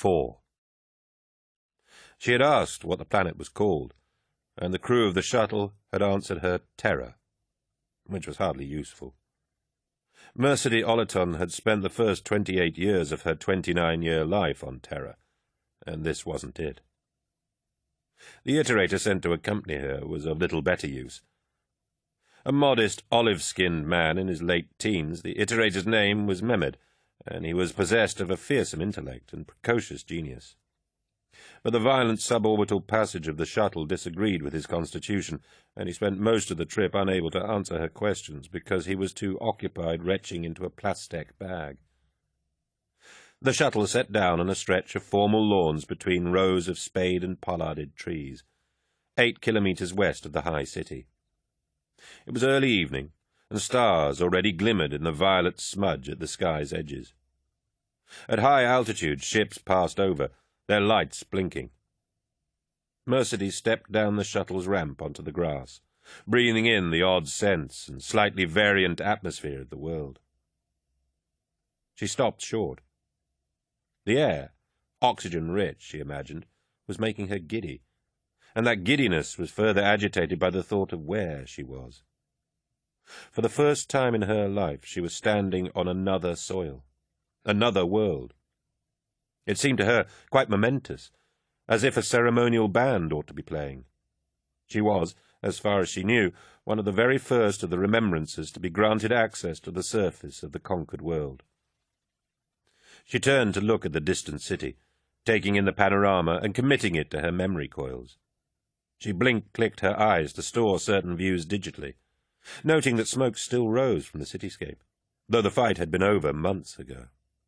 4. She had asked what the planet was called, and the crew of the shuttle had answered her Terra, which was hardly useful. Mercedes Oleton had spent the first 28 years of her 29-year life on Terra, and this wasn't it. The iterator sent to accompany her was of little better use. A modest, olive-skinned man in his late teens, the iterator's name was Mehmed, and he was possessed of a fearsome intellect and precocious genius. But the violent suborbital passage of the shuttle disagreed with his constitution, and he spent most of the trip unable to answer her questions because he was too occupied retching into a plastic bag. The shuttle set down on a stretch of formal lawns between rows of spade and pollarded trees, 8 kilometres west of the high city. It was early evening, and stars already glimmered in the violet smudge at the sky's edges. At high altitude, ships passed over, their lights blinking. Mercedes stepped down the shuttle's ramp onto the grass, breathing in the odd scents and slightly variant atmosphere of the world. She stopped short. The air, oxygen-rich, she imagined, was making her giddy, and that giddiness was further agitated by the thought of where she was. For the first time in her life she was standing on another soil, another world. It seemed to her quite momentous, as if a ceremonial band ought to be playing. She was, as far as she knew, one of the very first of the remembrancers to be granted access to the surface of the conquered world. She turned to look at the distant city, taking in the panorama and committing it to her memory coils. She blink-clicked her eyes to store certain views digitally, noting that smoke still rose from the cityscape, though the fight had been over months ago.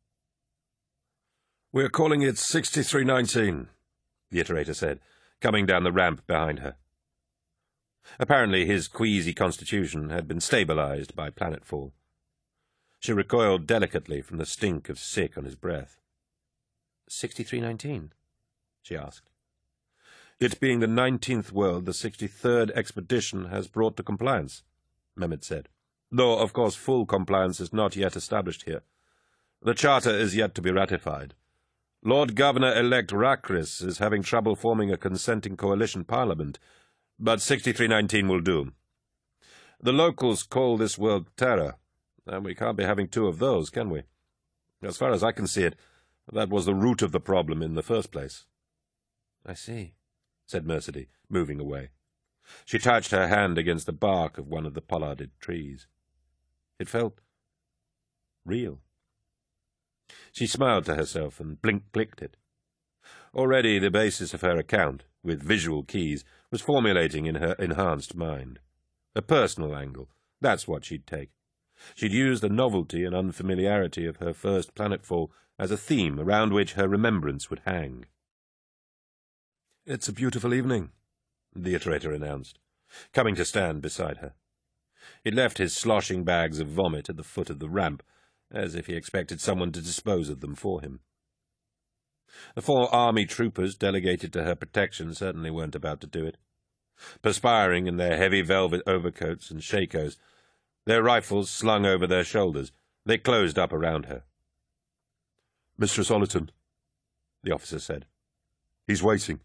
"We're calling it 6319, the iterator said, coming down the ramp behind her. Apparently his queasy constitution had been stabilized by planetfall. She recoiled delicately from the stink of sick on his breath. 6319? She asked. "It being the 19th world, the 63rd expedition has brought to compliance," Mehmed said, "though, of course, full compliance is not yet established here. The charter is yet to be ratified. Lord Governor-elect Rakris is having trouble forming a consenting coalition parliament, but 6319 will do. The locals call this world Terra, and we can't be having two of those, can we? As far as I can see it, that was the root of the problem in the first place." "I see," said Mercedes, moving away. She touched her hand against the bark of one of the pollarded trees. It felt real. She smiled to herself and blink-clicked it. Already the basis of her account, with visual keys, was formulating in her enhanced mind. A personal angle, that's what she'd take. She'd use the novelty and unfamiliarity of her first planetfall as a theme around which her remembrance would hang. "It's a beautiful evening," the iterator announced, coming to stand beside her. He'd left his sloshing bags of vomit at the foot of the ramp, as if he expected someone to dispose of them for him. The 4 army troopers delegated to her protection certainly weren't about to do it. Perspiring in their heavy velvet overcoats and shakos, their rifles slung over their shoulders, they closed up around her. "Mistress Oleton," the officer said. "He's waiting."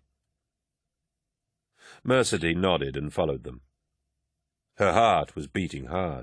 Mercedes nodded and followed them. Her heart was beating hard.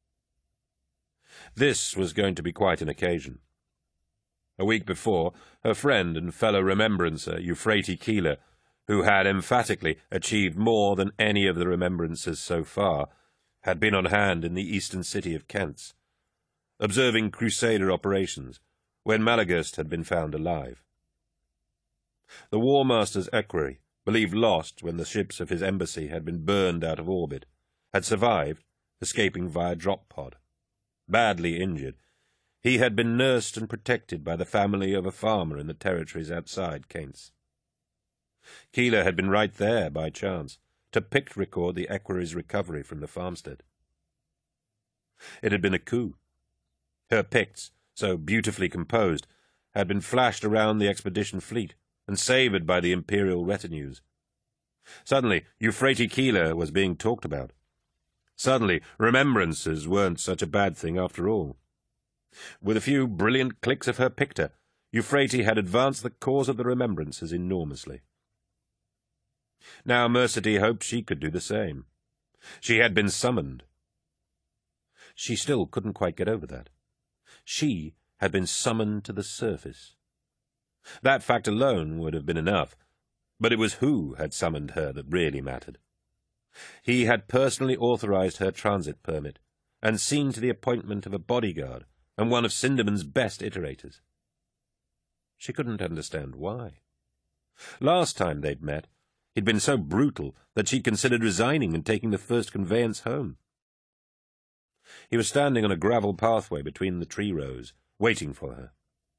This was going to be quite an occasion. A week before, her friend and fellow remembrancer, Euphrates Keeler, who had emphatically achieved more than any of the remembrancers so far, had been on hand in the eastern city of Kents, observing Crusader operations, when Malagast had been found alive. The War Master's equerry, believed lost when the ships of his embassy had been burned out of orbit, had survived, escaping via drop pod. Badly injured, he had been nursed and protected by the family of a farmer in the territories outside Kents. Keeler had been right there by chance, to pict record the equerry's recovery from the farmstead. It had been a coup. Her picts, so beautifully composed, had been flashed around the expedition fleet and savoured by the imperial retinues. Suddenly, Euphrates Keeler was being talked about. Suddenly, remembrances weren't such a bad thing after all. With a few brilliant clicks of her picter, Euphrates had advanced the cause of the Remembrances enormously. Now Mercedy hoped she could do the same. She had been summoned. She still couldn't quite get over that. She had been summoned to the surface. That fact alone would have been enough, but it was who had summoned her that really mattered. He had personally authorized her transit permit, and seen to the appointment of a bodyguard and one of Cinderman's best iterators. She couldn't understand why. Last time they'd met, he'd been so brutal that she'd considered resigning and taking the first conveyance home. He was standing on a gravel pathway between the tree rows, waiting for her.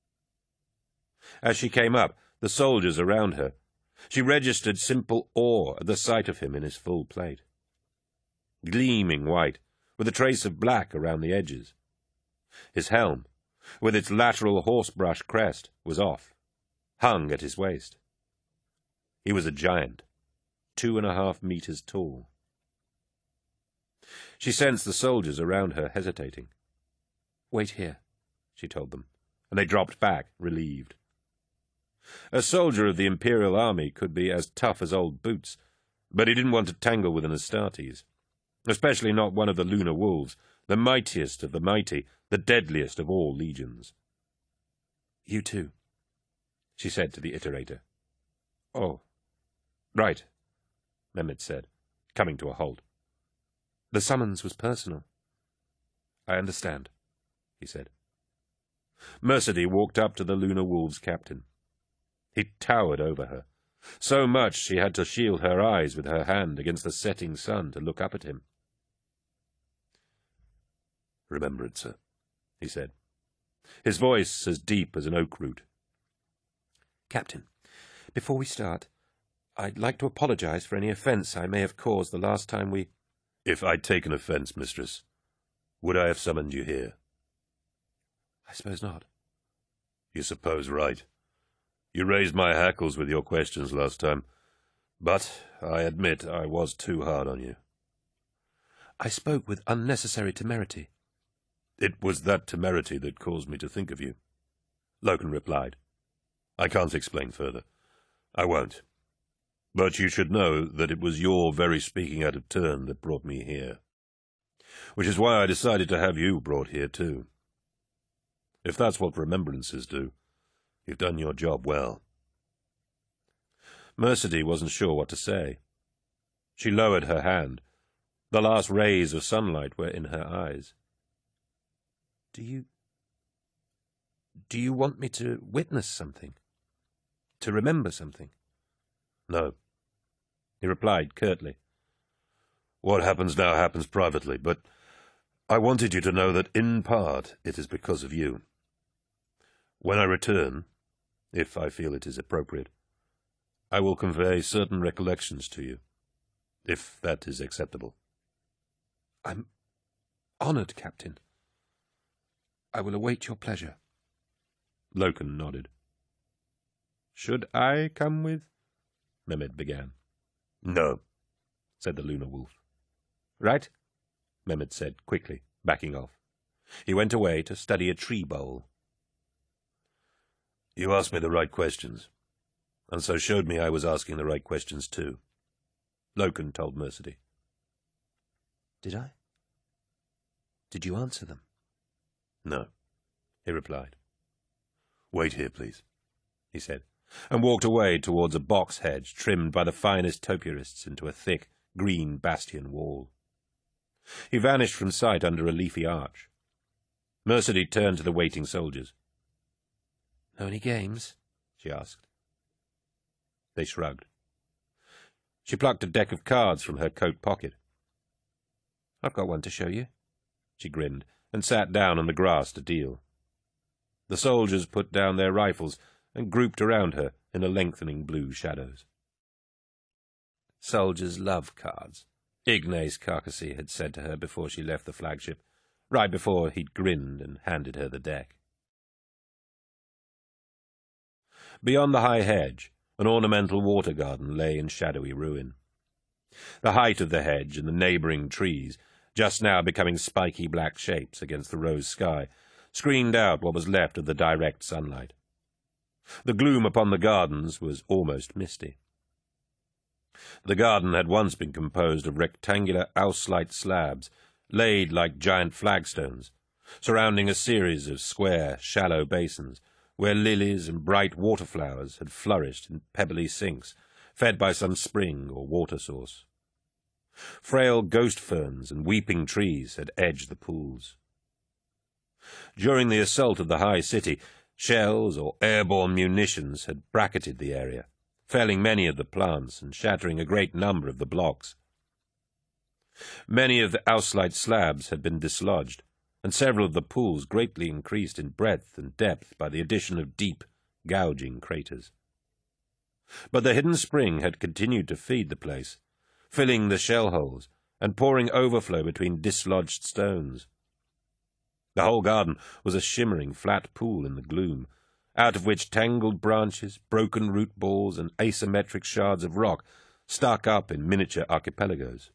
As she came up, the soldiers around her, she registered simple awe at the sight of him in his full plate. Gleaming white, with a trace of black around the edges. His helm, with its lateral horsebrush crest, was off, hung at his waist. He was a giant, 2.5 meters tall. She sensed the soldiers around her hesitating. "Wait here," she told them, and they dropped back, relieved. A soldier of the Imperial Army could be as tough as old boots, but he didn't want to tangle with an Astartes, especially not one of the Lunar Wolves, the mightiest of the mighty, the deadliest of all legions. "You too," she said to the Iterator. "Oh, right," Mehmed said, coming to a halt. "The summons was personal." "I understand," he said. Mercedy walked up to the Lunar Wolves' captain. He towered over her, so much she had to shield her eyes with her hand against the setting sun to look up at him. "Remembrancer," he said, his voice as deep as an oak root. "Captain, before we start, I'd like to apologize for any offense I may have caused the last time we—" "If I'd taken offense, mistress, would I have summoned you here?" "I suppose not." "You suppose right. You raised my hackles with your questions last time, but I admit I was too hard on you." "I spoke with unnecessary temerity." "It was that temerity that caused me to think of you," Loken replied. "I can't explain further. I won't. But you should know that it was your very speaking out of turn that brought me here. Which is why I decided to have you brought here too. If that's what remembrances do, you've done your job well." Mercedy wasn't sure what to say. She lowered her hand. The last rays of sunlight were in her eyes. Do you want me to witness something? To remember something?" "No," he replied curtly. "What happens now happens privately, but I wanted you to know that in part it is because of you. When I return, if I feel it is appropriate, I will convey certain recollections to you, if that is acceptable." "I'm honored, Captain. I will await your pleasure." Loken nodded. "Should I come with—" Mehmed began. "No," said the Lunar Wolf. "Right," Mehmed said quickly, backing off. He went away to study a tree bole. "You asked me the right questions, and so showed me I was asking the right questions too," Loken told Mercedy. "Did I? Did you answer them?" "No," he replied. "Wait here, please," he said, and walked away towards a box hedge trimmed by the finest topiarists into a thick, green bastion wall. He vanished from sight under a leafy arch. Mercedy turned to the waiting soldiers. "Know any games?" she asked. They shrugged. She plucked a deck of cards from her coat pocket. "I've got one to show you," she grinned, and sat down on the grass to deal. The soldiers put down their rifles and grouped around her in the lengthening blue shadows. "Soldiers love cards," Ignace Carcassy had said to her before she left the flagship, right before he'd grinned and handed her the deck. Beyond the high hedge, an ornamental water garden lay in shadowy ruin. The height of the hedge and the neighbouring trees, just now becoming spiky black shapes against the rose sky, screened out what was left of the direct sunlight. The gloom upon the gardens was almost misty. The garden had once been composed of rectangular Auslite slabs, laid like giant flagstones, surrounding a series of square, shallow basins, where lilies and bright waterflowers had flourished in pebbly sinks, fed by some spring or water source. Frail ghost ferns and weeping trees had edged the pools. During the assault of the high city, shells or airborne munitions had bracketed the area, felling many of the plants and shattering a great number of the blocks. Many of the Auslite slabs had been dislodged, and several of the pools greatly increased in breadth and depth by the addition of deep, gouging craters. But the hidden spring had continued to feed the place, filling the shell holes and pouring overflow between dislodged stones. The whole garden was a shimmering flat pool in the gloom, out of which tangled branches, broken root balls, and asymmetric shards of rock stuck up in miniature archipelagos.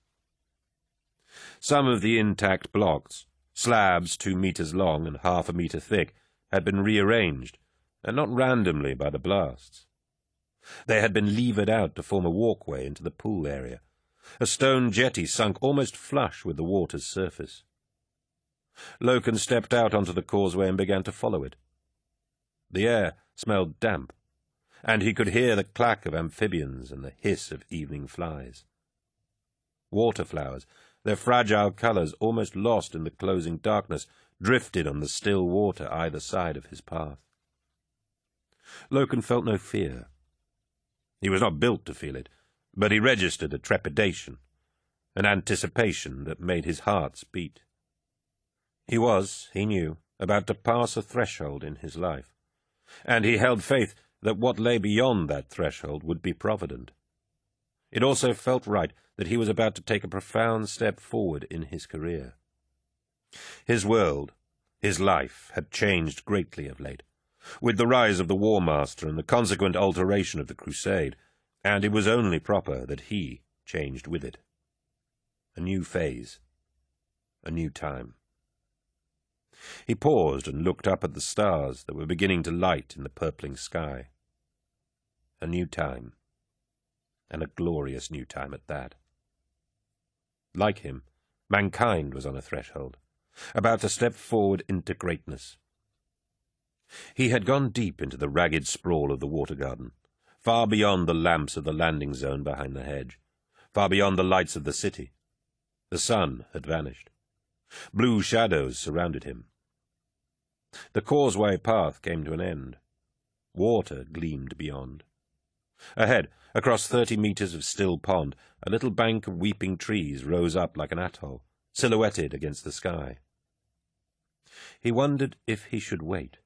Some of the intact blocks, slabs 2 meters long and half a meter thick, had been rearranged, and not randomly by the blasts. They had been levered out to form a walkway into the pool area, a stone jetty sunk almost flush with the water's surface. Loken stepped out onto the causeway and began to follow it. The air smelled damp, and he could hear the clack of amphibians and the hiss of evening flies. Waterflowers, their fragile colours almost lost in the closing darkness, drifted on the still water either side of his path. Loken felt no fear. He was not built to feel it, but he registered a trepidation, an anticipation that made his heart beat. He was, he knew, about to pass a threshold in his life, and he held faith that what lay beyond that threshold would be provident. It also felt right that he was about to take a profound step forward in his career. His world, his life, had changed greatly of late, with the rise of the War Master and the consequent alteration of the Crusade, and it was only proper that he changed with it. A new phase, a new time. He paused and looked up at the stars that were beginning to light in the purpling sky. A new time, and a glorious new time at that. Like him, mankind was on a threshold, about to step forward into greatness. He had gone deep into the ragged sprawl of the water garden, far beyond the lamps of the landing zone behind the hedge, far beyond the lights of the city. The sun had vanished. Blue shadows surrounded him. The causeway path came to an end. Water gleamed beyond. Ahead, across 30 meters of still pond, a little bank of weeping trees rose up like an atoll, silhouetted against the sky. He wondered if he should wait.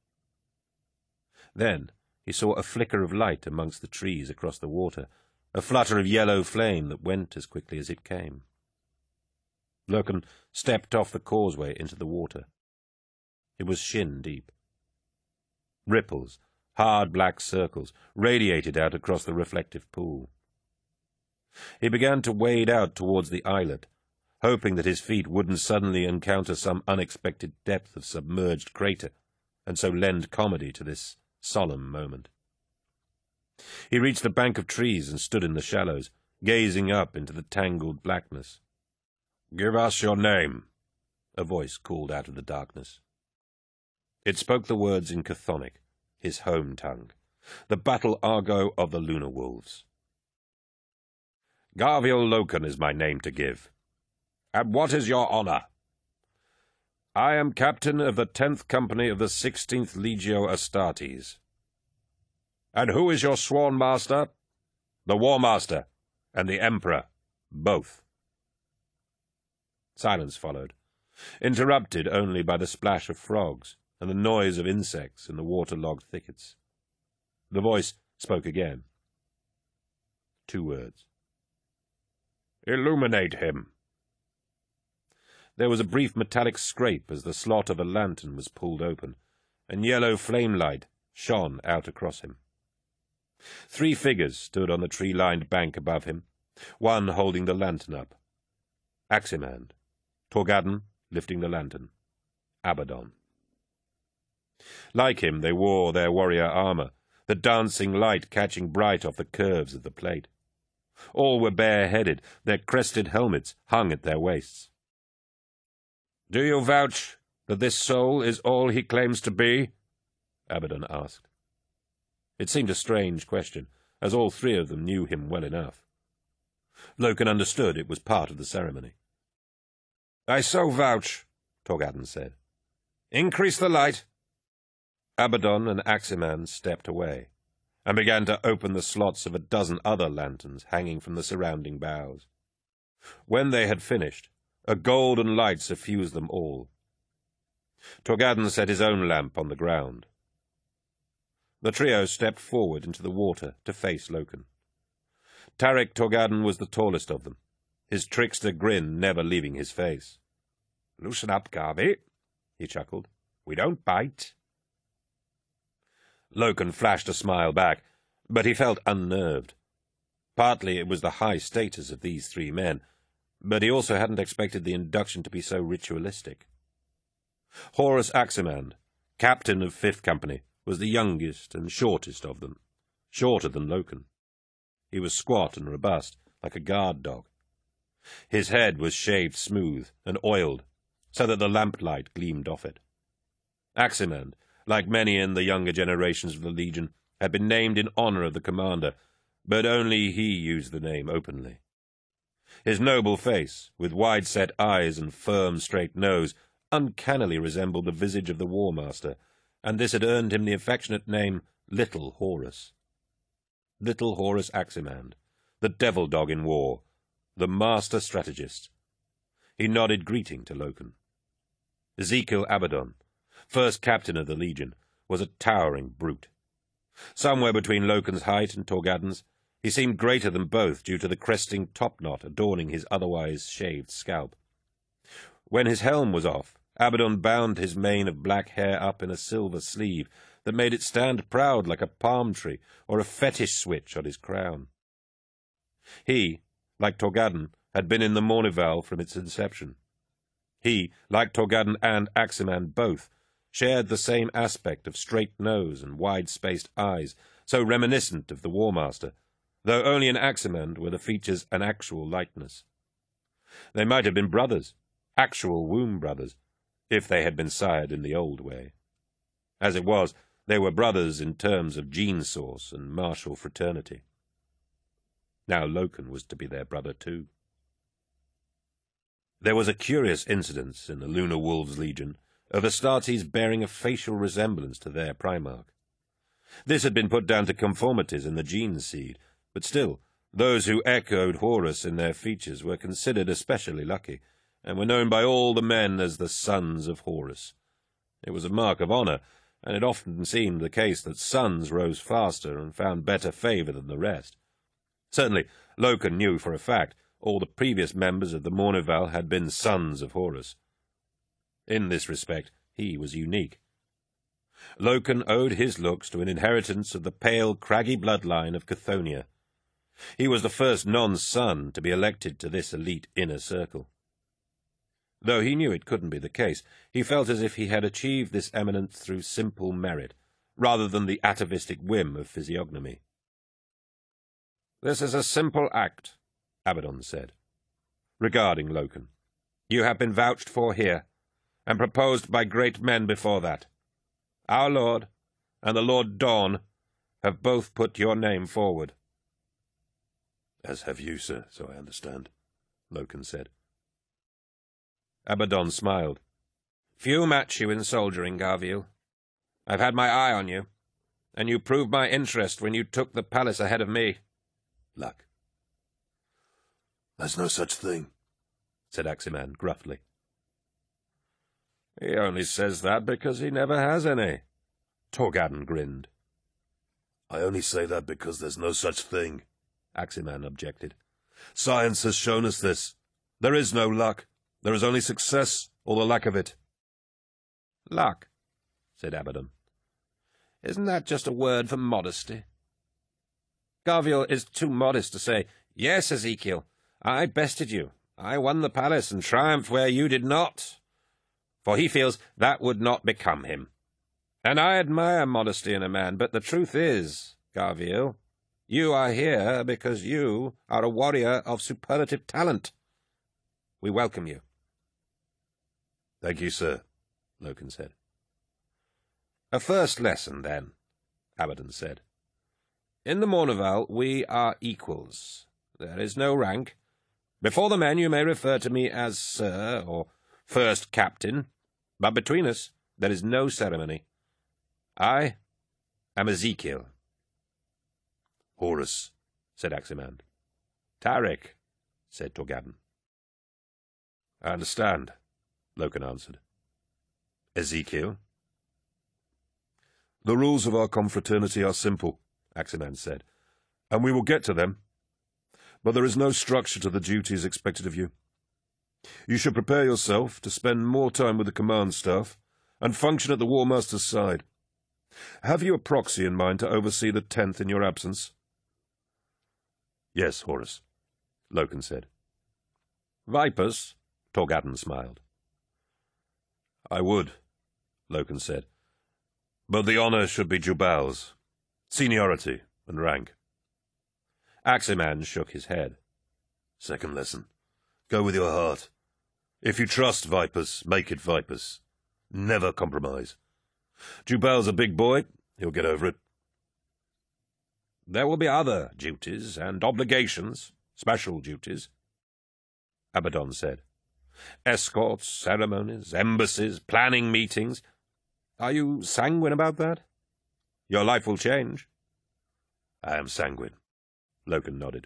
Then he saw a flicker of light amongst the trees across the water, a flutter of yellow flame that went as quickly as it came. Loken stepped off the causeway into the water. It was shin-deep. Ripples, hard black circles, radiated out across the reflective pool. He began to wade out towards the islet, hoping that his feet wouldn't suddenly encounter some unexpected depth of submerged crater, and so lend comedy to this solemn moment. He reached the bank of trees and stood in the shallows, gazing up into the tangled blackness. "Give us your name," a voice called out of the darkness. It spoke the words in Chthonic, his home tongue, the battle argot of the Lunar Wolves. "Garviel Loken is my name to give. And what is your honour?" "I am captain of the 10th Company of the 16th Legio Astartes." "And who is your sworn master?" "The War Master and the Emperor, both." Silence followed, interrupted only by the splash of frogs and the noise of insects in the waterlogged thickets. The voice spoke again. 2 words. "Illuminate him." There was a brief metallic scrape as the slot of a lantern was pulled open, and yellow flame light shone out across him. 3 figures stood on the tree-lined bank above him, one holding the lantern up. Aximand, Torgadon lifting the lantern, Abaddon. Like him, they wore their warrior armour, the dancing light catching bright off the curves of the plate. All were bare-headed, their crested helmets hung at their waists. "Do you vouch that this soul is all he claims to be?" Abaddon asked. It seemed a strange question, as all three of them knew him well enough. Loken understood it was part of the ceremony. "I so vouch," Torgadden said. "Increase the light." Abaddon and Aximan stepped away, and began to open the slots of a dozen other lanterns hanging from the surrounding boughs. When they had finished, a golden light suffused them all. Torgadden set his own lamp on the ground. The trio stepped forward into the water to face Loken. Tarik Torgadden was the tallest of them, his trickster grin never leaving his face. "Loosen up, Garvey," he chuckled. "We don't bite." Loken flashed a smile back, but he felt unnerved. Partly it was the high status of these three men, but he also hadn't expected the induction to be so ritualistic. Horus Aximand, captain of 5th Company, was the youngest and shortest of them, shorter than Loken. He was squat and robust, like a guard dog. His head was shaved smooth and oiled, so that the lamplight gleamed off it. Aximand, like many in the younger generations of the Legion, had been named in honor of the commander, but only he used the name openly. His noble face, with wide-set eyes and firm, straight nose, uncannily resembled the visage of the War Master, and this had earned him the affectionate name Little Horus. Little Horus Aximand, the devil dog in war, the master strategist. He nodded greeting to Loken. Ezekiel Abaddon, first captain of the Legion, was a towering brute. Somewhere between Loken's height and Torgadden's, he seemed greater than both due to the cresting topknot adorning his otherwise shaved scalp. When his helm was off, Abaddon bound his mane of black hair up in a silver sleeve that made it stand proud like a palm tree or a fetish switch on his crown. He, like Torgadden, had been in the Mournival from its inception. He, like Torgadden and Aximand both, shared the same aspect of straight nose and wide-spaced eyes, so reminiscent of the War Master, though only in Aximand were the features an actual likeness. They might have been brothers, actual womb brothers, if they had been sired in the old way. As it was, they were brothers in terms of gene source and martial fraternity. Now Loken was to be their brother too. There was a curious incident in the Lunar Wolves Legion of Astartes bearing a facial resemblance to their Primarch. This had been put down to conformities in the gene seed, but still, those who echoed Horus in their features were considered especially lucky, and were known by all the men as the Sons of Horus. It was a mark of honor, and it often seemed the case that sons rose faster and found better favor than the rest. Certainly, Loken knew for a fact all the previous members of the Mournival had been Sons of Horus. In this respect, he was unique. Loken owed his looks to an inheritance of the pale, craggy bloodline of Chthonier. He was the first non-son to be elected to this elite inner circle. Though he knew it couldn't be the case, he felt as if he had achieved this eminence through simple merit, rather than the atavistic whim of physiognomy. "This is a simple act," Abaddon said, regarding Loken. "You have been vouched for here, and proposed by great men before that. Our Lord and the Lord Dawn have both put your name forward." "As have you, sir, so I understand," Loken said. Abaddon smiled. "Few match you in soldiering, Garviel. I've had my eye on you, and you proved my interest when you took the palace ahead of me." "Luck." "There's no such thing," said Aximand gruffly. "He only says that because he never has any," Torgadden grinned. "I only say that because there's no such thing," Aximand objected. "Science has shown us this. There is no luck. There is only success, or the lack of it." "Luck," said Abaddon. "Isn't that just a word for modesty? Garviel is too modest to say, 'Yes, Ezekiel, I bested you. I won the palace and triumphed where you did not,' for he feels that would not become him. And I admire modesty in a man, but the truth is, Garviel, you are here because you are a warrior of superlative talent. We welcome you. Thank you, sir, Loken said. A first lesson, then, Abaddon said. In the Mournival, we are equals. There is no rank. Before the men you may refer to me as Sir or First Captain, but between us there is no ceremony. I am Ezekiel. Horus, said Aximand. Tarik, said Torgadon. I understand, Loken answered. Ezekiel? The rules of our confraternity are simple, Aximand said, and we will get to them. But there is no structure to the duties expected of you. You should prepare yourself to spend more time with the command staff and function at the War Master's side. Have you a proxy in mind to oversee the 10th in your absence? Yes, Horus, Loken said. Vipers? Torgadon smiled. I would, Loken said, but the honour should be Jubal's. Seniority and rank. Aximand shook his head. Second lesson. Go with your heart. If you trust Vipers, make it Vipers. Never compromise. Jubal's a big boy. He'll get over it. There will be other duties and obligations, special duties, Abaddon said. Escorts, ceremonies, embassies, planning meetings. Are you sanguine about that? Your life will change. I am sanguine, Loken nodded.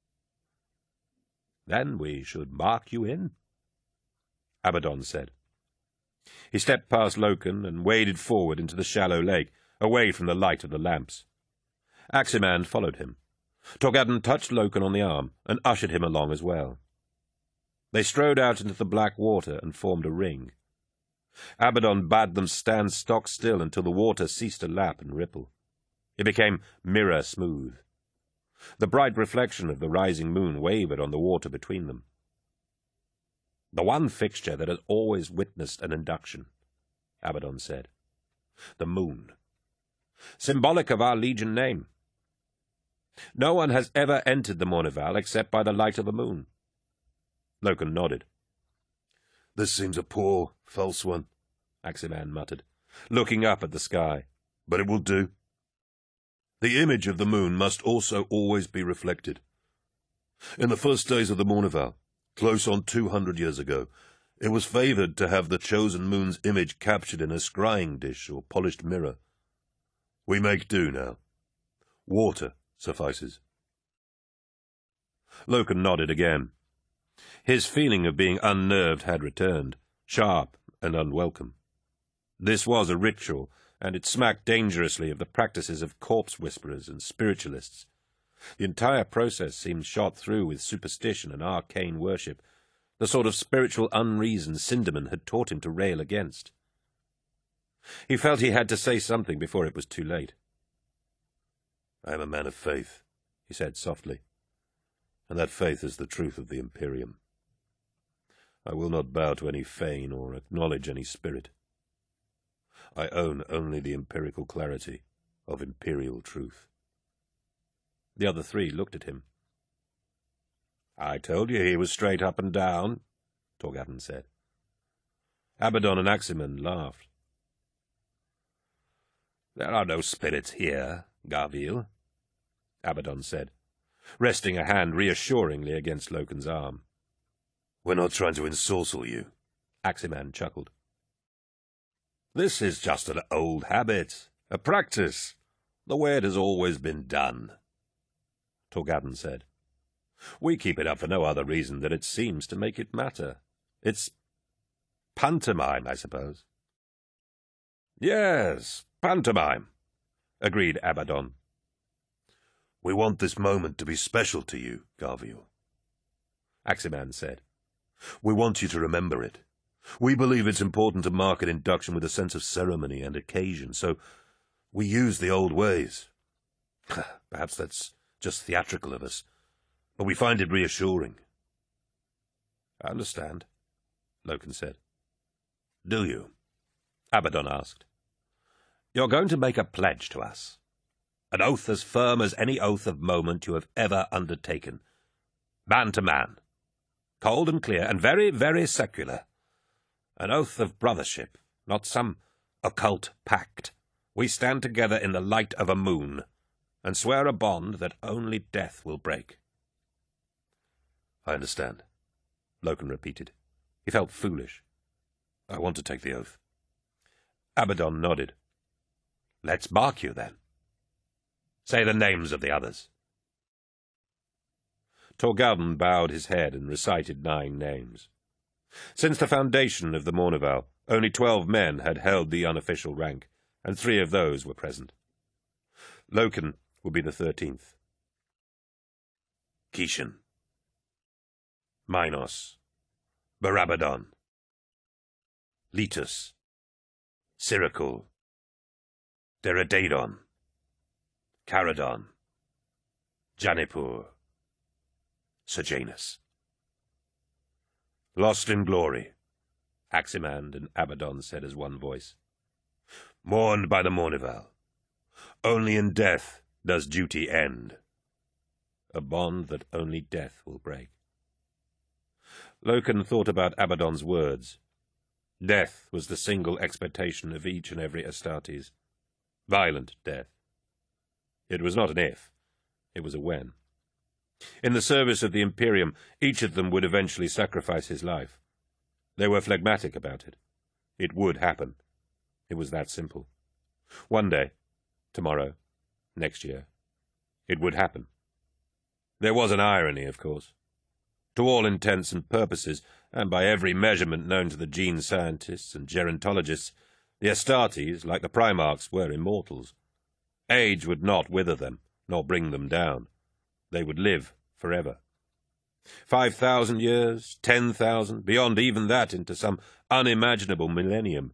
Then we should mark you in, Abaddon said. He stepped past Loken and waded forward into the shallow lake, away from the light of the lamps. Aximand followed him. Torgadon touched Loken on the arm and ushered him along as well. They strode out into the black water and formed a ring. Abaddon bade them stand stock still until the water ceased to lap and ripple. It became mirror smooth. The bright reflection of the rising moon wavered on the water between them. The one fixture that has always witnessed an induction, Abaddon said. The moon. Symbolic of our legion name. No one has ever entered the Mournival except by the light of the moon. Loken nodded. This seems a poor, false one, Aximand muttered, looking up at the sky. But it will do. The image of the moon must also always be reflected. In the first days of the Mournival, close on 200 years ago, it was favoured to have the chosen moon's image captured in a scrying dish or polished mirror. We make do now. Water suffices. Loken nodded again. His feeling of being unnerved had returned, sharp and unwelcome. This was a ritual, and it smacked dangerously of the practices of corpse whisperers and spiritualists. The entire process seemed shot through with superstition and arcane worship, the sort of spiritual unreason Sindaman had taught him to rail against. He felt he had to say something before it was too late. I am a man of faith, he said softly, and that faith is the truth of the Imperium. I will not bow to any fane or acknowledge any spirit. I own only the empirical clarity of imperial truth. The other three looked at him. I told you he was straight up and down, Torgadon said. Abaddon and Aximand laughed. There are no spirits here, Garviel, Abaddon said, resting a hand reassuringly against Loken's arm. We're not trying to ensorcel you, Aximand chuckled. This is just an old habit, a practice, the way it has always been done, Torgadon said. We keep it up for no other reason than it seems to make it matter. It's pantomime, I suppose. Yes, pantomime, agreed Abaddon. We want this moment to be special to you, Garviel, Aximand said. We want you to remember it. We believe it's important to mark an induction with a sense of ceremony and occasion, so we use the old ways. Perhaps that's just theatrical of us, but we find it reassuring. I understand, Loken said. Do you? Abaddon asked. You're going to make a pledge to us. An oath as firm as any oath of moment you have ever undertaken. Man to man. Cold and clear, and very, very secular. An oath of brothership, not some occult pact. We stand together in the light of a moon, and swear a bond that only death will break. I understand, Loken repeated. He felt foolish. I want to take the oath. Abaddon nodded. Let's mark you, then. Say the names of the others. Torgalden bowed his head and recited 9 names. Since the foundation of the Mournival, only 12 men had held the unofficial rank, and 3 of those were present. Loken would be the 13th. Kishan, Minos, Barabbadon, Letus, Cyricul, Deredadon, Caradon, Janipur, Sejanus. Lost in glory, Aximand and Abaddon said as one voice. Mourned by the Mournival. Only in death does duty end. A bond that only death will break. Loken thought about Abaddon's words. Death was the single expectation of each and every Astartes. Violent death. It was not an if, it was a when. In the service of the Imperium, each of them would eventually sacrifice his life. They were phlegmatic about it. It would happen. It was that simple. One day, tomorrow, next year, it would happen. There was an irony, of course. To all intents and purposes, and by every measurement known to the gene scientists and gerontologists, the Astartes, like the Primarchs, were immortals. Age would not wither them, nor bring them down. They would live forever. 5,000 years, 10,000, beyond even that into some unimaginable millennium.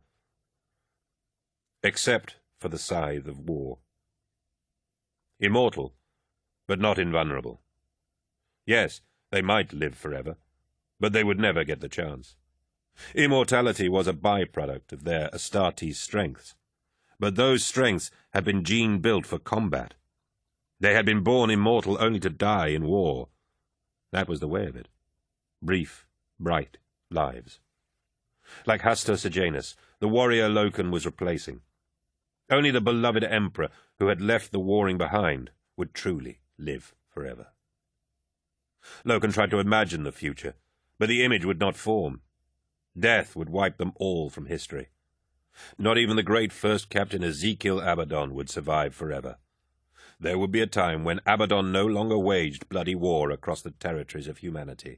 Except for the scythe of war. Immortal, but not invulnerable. Yes, they might live forever, but they would never get the chance. Immortality was a byproduct of their Astartes strengths, but those strengths had been gene-built for combat. They had been born immortal only to die in war. That was the way of it. Brief, bright lives. Like Hastur Sejanus, the warrior Loken was replacing. Only the beloved emperor who had left the warring behind would truly live forever. Loken tried to imagine the future, but the image would not form. Death would wipe them all from history. Not even the great first captain Ezekiel Abaddon would survive forever. There would be a time when Abaddon no longer waged bloody war across the territories of humanity.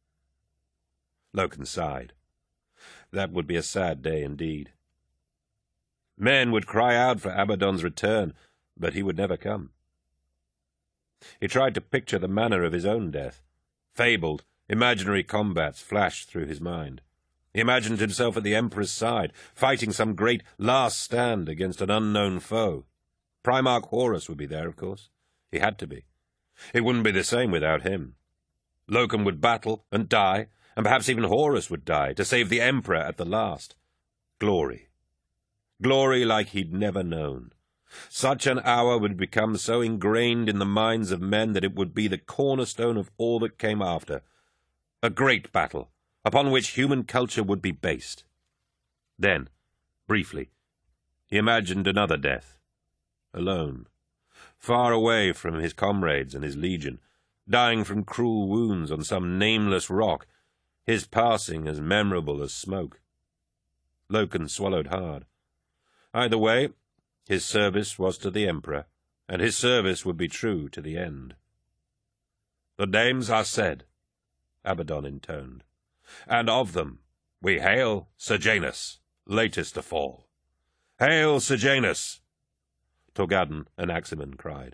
Loken sighed. That would be a sad day indeed. Men would cry out for Abaddon's return, but he would never come. He tried to picture the manner of his own death. Fabled, imaginary combats flashed through his mind. He imagined himself at the Emperor's side, fighting some great last stand against an unknown foe. Primarch Horus would be there, of course. He had to be. It wouldn't be the same without him. Loken would battle and die, and perhaps even Horus would die, to save the Emperor at the last. Glory. Glory like he'd never known. Such an hour would become so ingrained in the minds of men that it would be the cornerstone of all that came after. A great battle, upon which human culture would be based. Then, briefly, he imagined another death. Alone, far away from his comrades and his legion, dying from cruel wounds on some nameless rock, his passing as memorable as smoke. Loken swallowed hard. Either way, his service was to the Emperor, and his service would be true to the end. "The names are said," Abaddon intoned, "and of them we hail Sejanus, latest to fall. Hail Sejanus!" Torgalden and Aximand cried.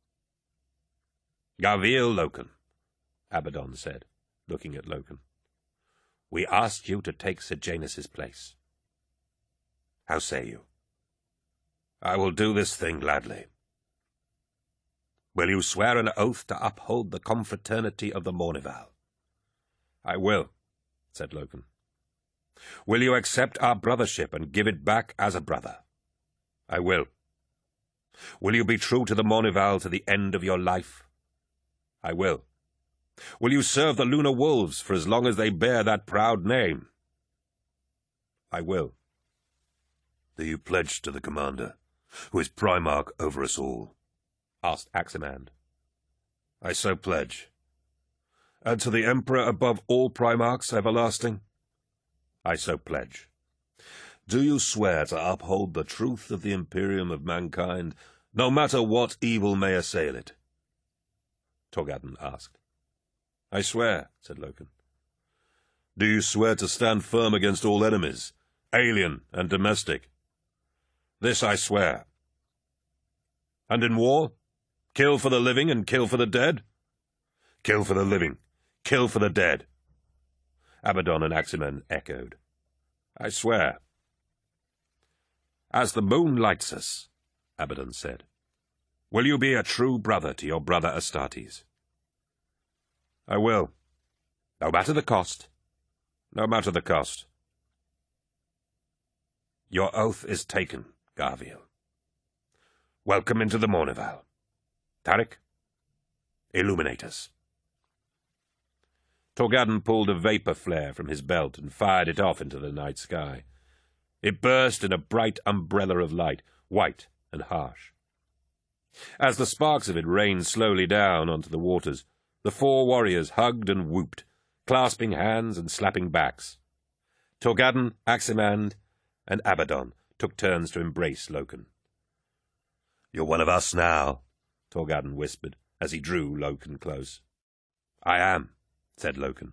"Gavil Loken," Abaddon said, looking at Loken. "We ask you to take Sejanus's place. How say you?" "I will do this thing gladly." "Will you swear an oath to uphold the confraternity of the Mournival?" "I will," said Loken. "Will you accept our brothership and give it back as a brother?" I will. Will you be true to the Mournival to the end of your life? I will. Will you serve the Lunar Wolves for as long as they bear that proud name? I will. Do you pledge to the commander, who is Primarch over us all? Asked Aximand. I so pledge. And to the Emperor above all Primarchs everlasting? I so pledge. Do you swear to uphold the truth of the Imperium of mankind, no matter what evil may assail it? Torgadden asked. I swear, said Loken. Do you swear to stand firm against all enemies, alien and domestic? This I swear. And in war? Kill for the living and kill for the dead? Kill for the living, kill for the dead. Abaddon and Aximand echoed. I swear. As the moon lights us, Abaddon said, will you be a true brother to your brother Astartes? I will. No matter the cost. No matter the cost. Your oath is taken, Garviel. Welcome into the Mournival. Tarik, illuminate us. Torgadden pulled a vapor flare from his belt and fired it off into the night sky. It burst in a bright umbrella of light, white and harsh. As the sparks of it rained slowly down onto the waters, the four warriors hugged and whooped, clasping hands and slapping backs. Torgadden, Aximand, and Abaddon took turns to embrace Loken. You're one of us now, Torgadden whispered as he drew Loken close. I am, said Loken.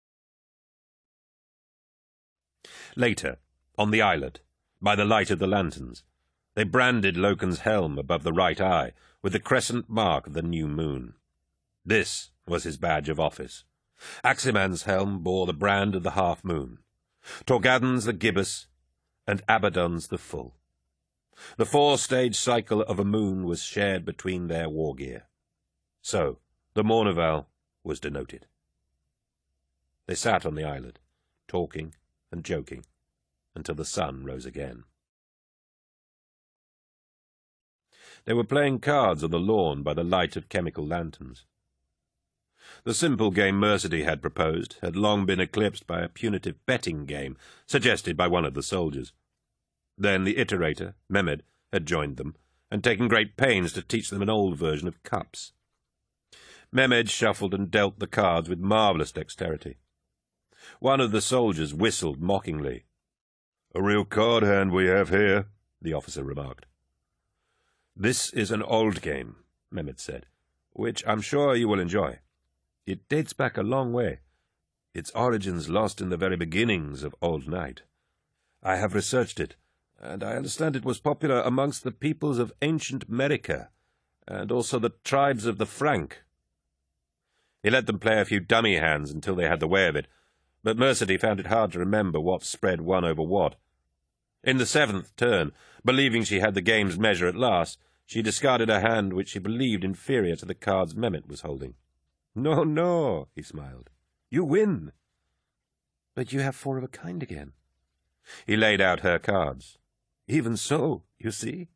Later, on the islet, by the light of the lanterns, they branded Loken's helm above the right eye with the crescent mark of the new moon. This was his badge of office. Aximand's helm bore the brand of the half-moon, Torgadden's the gibbous, and Abaddon's the full. The four-stage cycle of a moon was shared between their war gear. So, the Mournival was denoted. They sat on the islet, talking and joking, until the sun rose again. They were playing cards on the lawn by the light of chemical lanterns. The simple game Mercedy had proposed had long been eclipsed by a punitive betting game suggested by one of the soldiers. Then the iterator, Mehmed, had joined them, and taken great pains to teach them an old version of cups. Mehmed shuffled and dealt the cards with marvellous dexterity. One of the soldiers whistled mockingly. "A real card hand we have here," the officer remarked. "This is an old game," Mehmed said, "which I'm sure you will enjoy. It dates back a long way, its origins lost in the very beginnings of Old Night. I have researched it, and I understand it was popular amongst the peoples of ancient Merica, and also the tribes of the Frank." He let them play a few dummy hands until they had the way of it, but Mercedy found it hard to remember what spread one over what. In the seventh turn, believing she had the game's measure at last, she discarded a hand which she believed inferior to the cards Mehmet was holding. "No, no," he smiled. "You win." "But you have four of a kind again." He laid out her cards. "Even so, you see."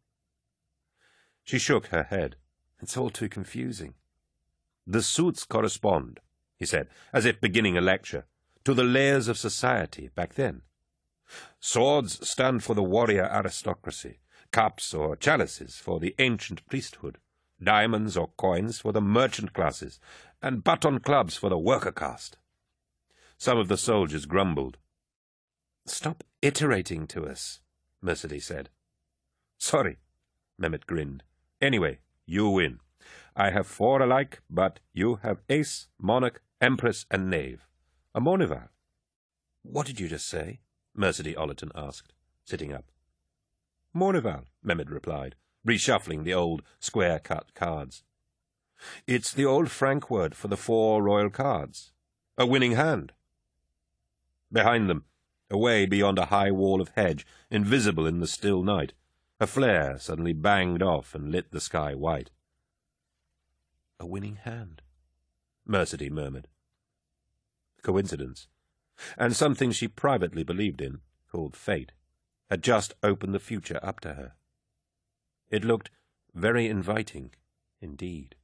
She shook her head. "It's all too confusing." "The suits correspond," he said, as if beginning a lecture, "to the layers of society back then. Swords stand for the warrior aristocracy, cups or chalices for the ancient priesthood, diamonds or coins for the merchant classes, and baton clubs for the worker caste." Some of the soldiers grumbled. "Stop iterating to us," Mercedy said. "Sorry," Mehmet grinned. "Anyway, you win. I have four alike, but you have ace, monarch, empress, and knave. A Mournival." "What did you just say?" Mercedy Ollerton asked, sitting up. "Mournival," Mehmet replied, reshuffling the old square-cut cards. "It's the old Frank word for the four royal cards. A winning hand." Behind them, away beyond a high wall of hedge, invisible in the still night, a flare suddenly banged off and lit the sky white. "A winning hand," Mercedy murmured. Coincidence, and something she privately believed in, called fate, had just opened the future up to her. It looked very inviting indeed.